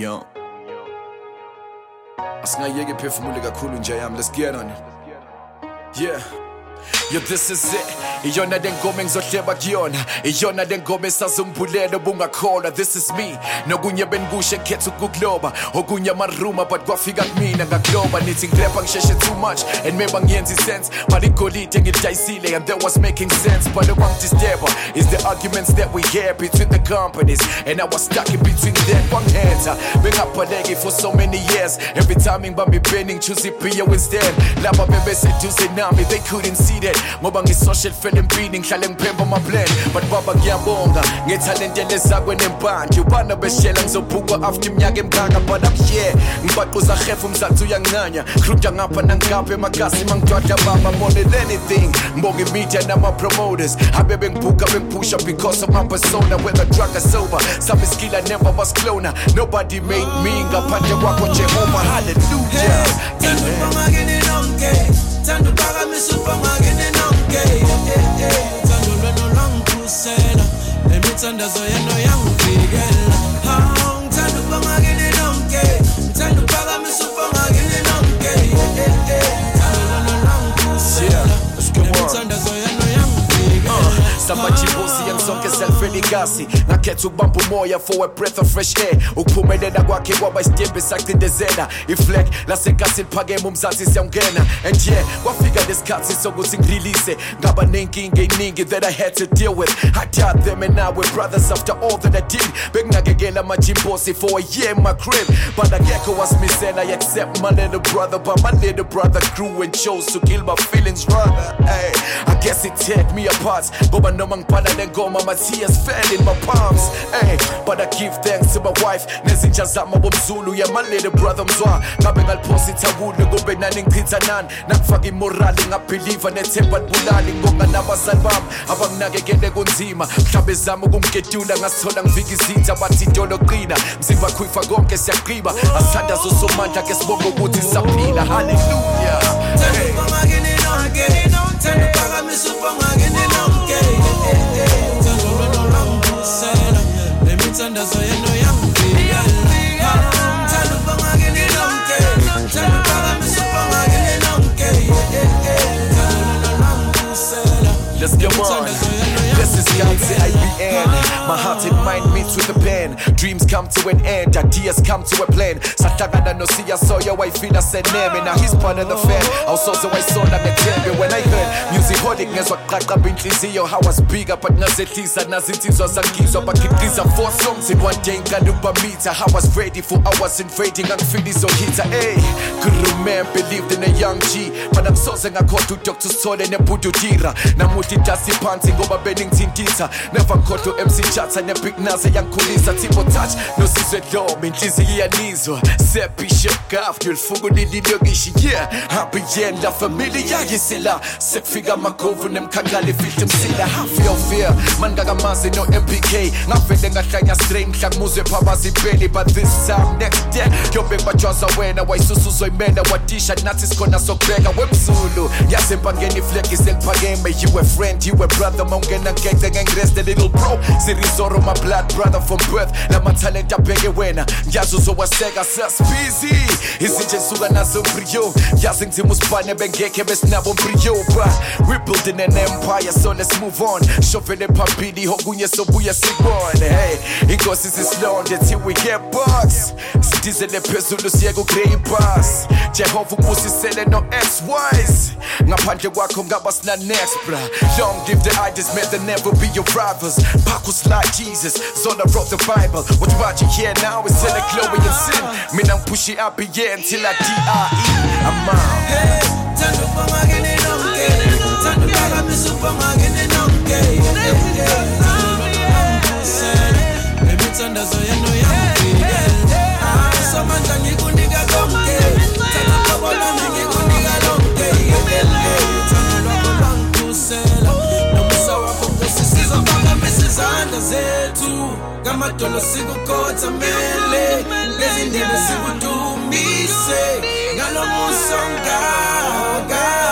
Yo. Asingayeke phefumule kakhulu nje yami, let's get on it. Yeah. Yo, this is it. Iyona lengoma engizohleba kuyona. Iyona lengoma esazungibulele ubungakholwa. This is me. Nokunye benkushe ngikhetha ukugloba. Okunye amaruma but kwafika kumina ngagloba. Nithi ngirepa ngisheshe too much and maybe ngiyenza sense. But igolide ngidayisile and that was making sense. But the one disturber is the arguments that we hear between the companies. And I was stuck in between them. One hands bengaphaleki for so many years. Every time ngibambe ibending choose iphiyo instead. Laba bebeseduze nami they couldn't see that. Ngoba ngisocial fell empini ngihlale ngiphemba my plan. But baba ngiyabonga ngetalent elezakwe nempande. Ubana beshela ngizobhukwa after iminyaka emkaka. But I'm here ngibaquza khefu umzathu uyanginanya. Khruja ngapha nangapha emagasi mangidwadla baba more than anything. Mbonga media nama promoters. Abebe ngibhuka bengipusha because of my persona. Whether drunk or sober, some skill I never was cloner. Nobody made me ngaphandle kwakho Jehova. Hallelujah. Tando para mi supermarket nonke tando lweno langkusela lemithandazo yeno yangibikela tando supermarket nonke tando para mi supermarket nonke tando lweno langkusela lemithandazo yeno yangibikela Samachibosi yangisonke self-eligasi ngakhetha ukubamba umoya for a breath of fresh air ukuphumelela kwakhe kwaba isitembu esaqindezela iflag lasenkasi liphakeme umzansi siyawungena and yeah kwafika lesikhathi sokuthi ngirelease ngaba nenkinga eningi that I had to deal with. I taught them and now we're brothers after all that I did. Benginakekela amajimbosi for a year in my crib but akekho wasimisela I accept my little brother but my little brother grew and chose to kill my feelings rather. Ay, I guess it teared me apart ngoba noma ngibhala lengoma my tears fell in my palms. Ay, but I give thanks to my wife nezinja zami bomzulu yeah my little brother Mzwa ngabe ngaliphosa ithawulo kube nani ngichitha nani nakufaka imorali ngabelieve nethemba libulali ngibonga nabazali bami abanginakekele kunzima mhlambe zami ukumgedula ngasithola ngivika izitha bathi idolo qina mzimba khwifa konke siyaqhiba asithanda zosomandla ke sibonga ukuthi sisaphila. Hallelujah. Tando para mi supermarket nonke tando lweno langkusela lemithandazo yeno yangibikela tando supermarket nonke tando para mi supermarket nonke tando lweno langkusela. Let's go on. This is Ganze IBN. My heart and mind meets with the pen. Dreams come to an end, ideas come to a plan. Sahlangana no siya soya wayifina seneme. Now he's part of the fan. Awusoze wayisona ngethembe. When I heard music holic ngezwa kuqaqamba inhliziyo. How was bigger but ngazehlisa nazinsizwa zangizwa bakhiqiza 4 songs in one day ngaluba meter. I was ready for hours invading angifili zohitha. Hey, could remember believed in a young G. But I'm soze ngakhoda uDr. Sole nebududira. Namuthi dasi phansi ngoba beningithintisa. Never ngikhoda MC Chatha nebig naze yangikhulisa. Tipo touch no sizwe dlomo inhliziyo iyanizwa. Bishop Gaf yulfuku lililokisha yeah. Happy yenda familia yisila. Sekufika magovu nemkhankala ifithe msila. Half your fear man ngakamazi no MPK. Ngavele ngahlanya strain mhla kumuzwe phabazi ibeli. But this time next day yobe bajwaza wena wayisusuzo imela wadisha nathi sikhona sokubheka wemzulu. Yazempangeni iflag iseliphakeme. You a friend, you a brother. Mawungena ngeke ngengirest a little bro. Sirizoro my blood brother from birth. Lama talent abheke wena. Ngiyazi uzowaseka busy. Izinje suka nazo brio. Yazi ngizima usibane bengekhe besinabo brio. But we're building an empire so let's move on. Shovele phambili hokunye sobuya sibone. Hey, inkosi sisilonde till we get bucks. Sidizele phezulu siye ku grey bus. Jehova ubusisele no ex-wise. Ngaphandle kwakho ngaba sina next bra. Long live the idols, may they never be your rivals. Pakus like Jesus, Zola wrote the Bible. What you watching here now is still a glowing in sin. Mina push it up again till I D.I.E. I'm out. Hey, tando supermarket nonke tando para mi supermarket nonke tando lweno langkusela lemithandazo yeno yangibikela samandla ngikunika konke tando kabona ngikunika lonke tando lweno langkusela nomusa wakho ngosisiza phakathi sizandla zethu ngamadolo sikukhothamele lezindebe sikudumise ngalo musonga